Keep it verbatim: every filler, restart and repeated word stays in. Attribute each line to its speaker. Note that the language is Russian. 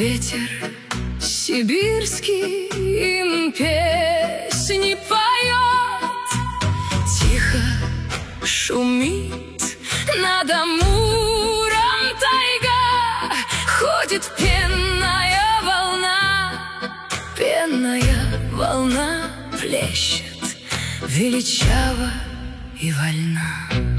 Speaker 1: Ветер сибирский им песни поет, тихо шумит над Амуром тайга, ходит пенная волна, пенная волна плещет величаво и вольна.